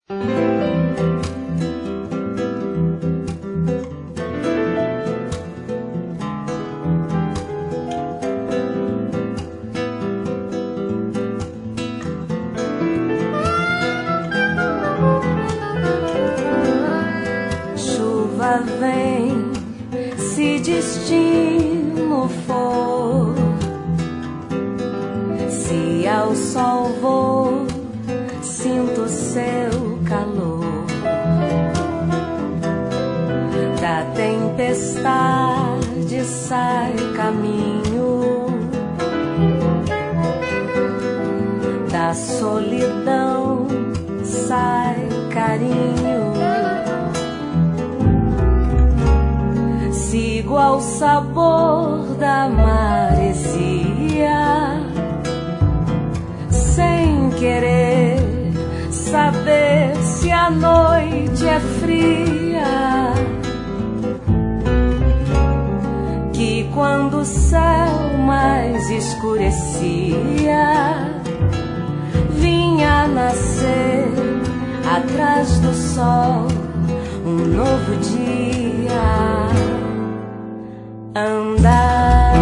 Chuva vem, se destino for, se ao sol vou, sinto seu calor. Da tempestade sai caminho, da solidão sai carinho. Sigo ao sabor da maresia, sem querer saber se a noite é fria. Que quando o céu mais escurecia, vinha nascer atrás do sol um novo dia. Andar,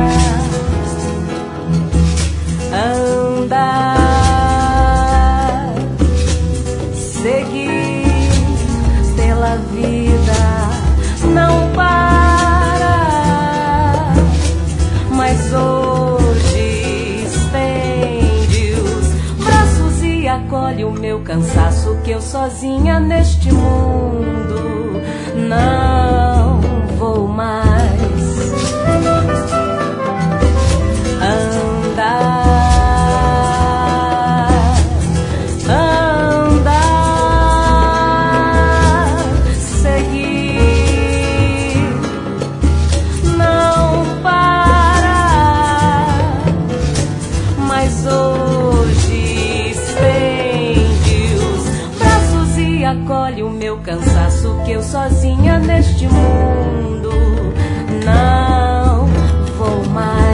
andar, seguir pela vida, não para. Mas hoje estende os braços e acolhe o meu cansaço, que eu sozinha neste mundo não vou mais. Andar, andar, seguir, não parar. Mas hoje estende os braços e acolhe o meu cansaço, que eu sozinha neste mundo não vou mais.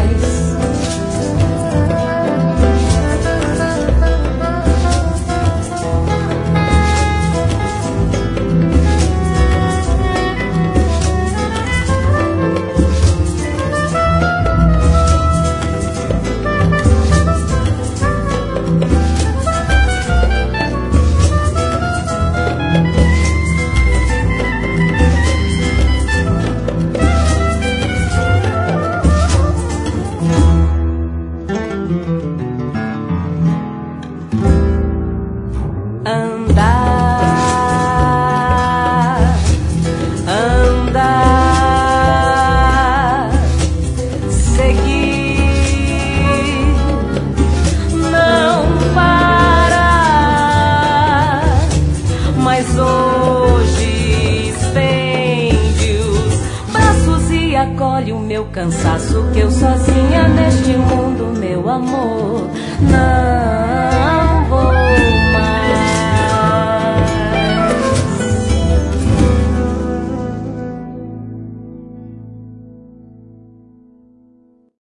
Acolhe o meu cansaço, que eu sozinha neste mundo, meu amor, não vou